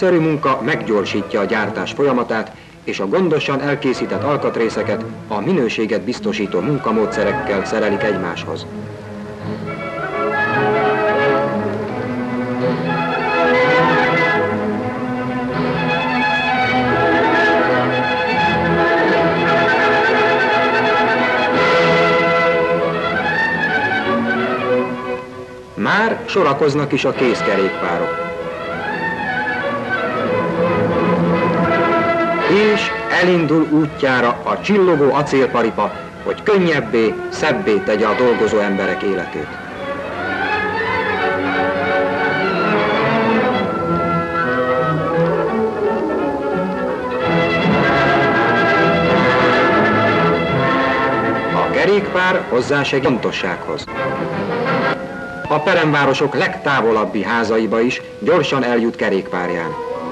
egyszerű munka meggyorsítja a gyártás folyamatát, és a gondosan elkészített alkatrészeket a minőséget biztosító munkamódszerekkel szerelik egymáshoz. Már sorakoznak is a kézkerékpárok. És elindul útjára a csillogó acélparipa, hogy könnyebbé, szebbé tegye a dolgozó emberek életét. A kerékpár hozzásegít fontossághoz. A peremvárosok legtávolabbi házaiba is gyorsan eljut kerékpárján.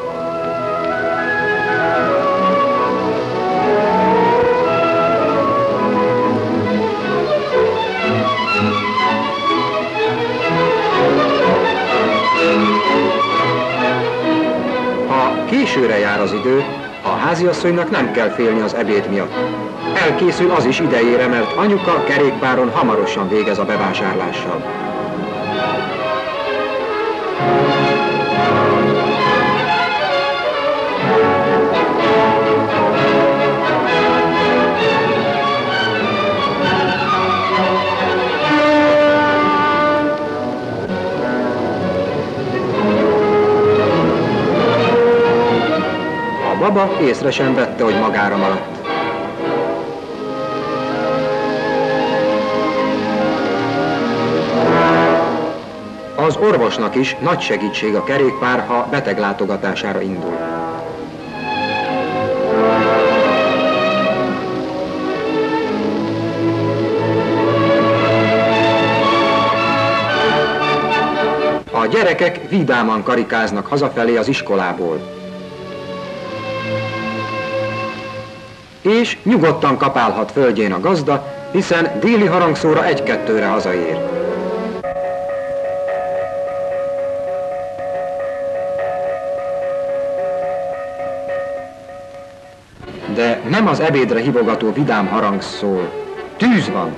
Ha későre jár az idő, a háziasszonynak nem kell félni az ebéd miatt. Elkészül az is idejére, mert anyuka kerékpáron hamarosan végez a bevásárlással. A baba észre sem vette, hogy magára maradt. Az orvosnak is nagy segítség a kerékpár, ha beteglátogatására indul. A gyerekek vidáman karikáznak hazafelé az iskolából. És nyugodtan kapálhat földjén a gazda, hiszen déli harangszóra 1-2-re hazaér. De nem az ebédre hívogató vidám harang szól. Tűz van!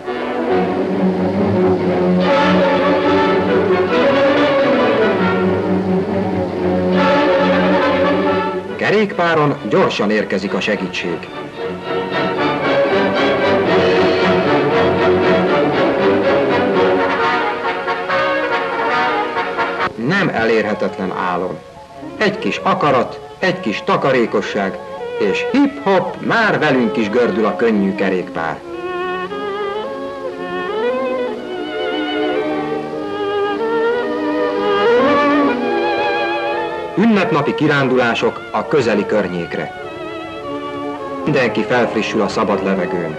Kerékpáron gyorsan érkezik a segítség. Nem elérhetetlen álom. Egy kis akarat, egy kis takarékosság, és hip-hop, már velünk is gördül a könnyű kerékpár. Ünnepnapi kirándulások a közeli környékre. Mindenki felfrissül a szabad levegőn.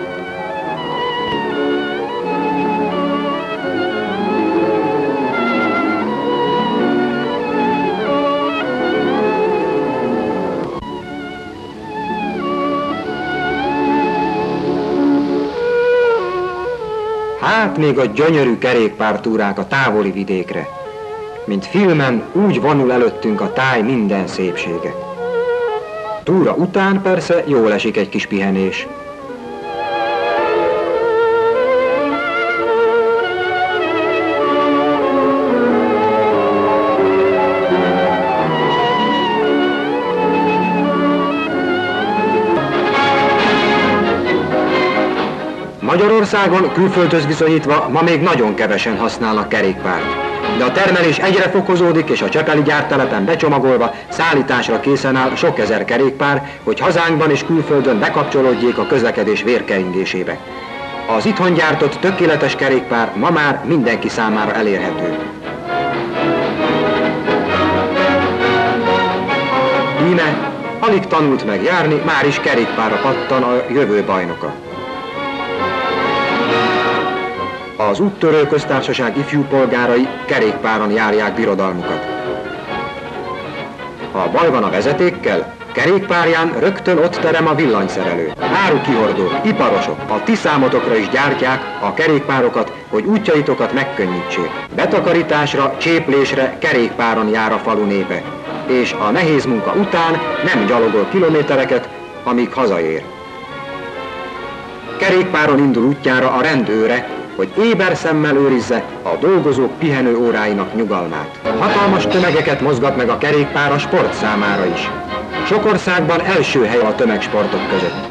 Hát még a gyönyörű kerékpártúrák a távoli vidékre. Mint filmen, úgy vonul előttünk a táj minden szépsége. Túra után persze jól esik egy kis pihenés. Magyarországon külföldhöz viszonyítva ma még nagyon kevesen használnak kerékpárt. De a termelés egyre fokozódik, és a csepeli gyártelepen becsomagolva szállításra készen áll sok ezer kerékpár, hogy hazánkban és külföldön bekapcsolódjék a közlekedés vérkeringésébe. Az itthon gyártott tökéletes kerékpár ma már mindenki számára elérhető. Íme, alig tanult meg járni, már is kerékpárra pattan a jövő bajnoka. Az Úttörő Köztársaság ifjú polgárai kerékpáron járják birodalmukat. Ha baj van a vezetékkel, kerékpárján rögtön ott terem a villanyszerelő. Árukihordó, iparosok, a ti számotokra is gyártják a kerékpárokat, hogy útjaitokat megkönnyítsék. Betakarításra, cséplésre kerékpáron jár a falu népe. és a nehéz munka után nem gyalogol kilométereket, amíg hazaér. Kerékpáron indul útjára a rendőre, hogy éber szemmel őrizze a dolgozók pihenő óráinak nyugalmát. Hatalmas tömegeket mozgat meg a kerékpár a sport számára is. Sok országban első hely a tömegsportok között.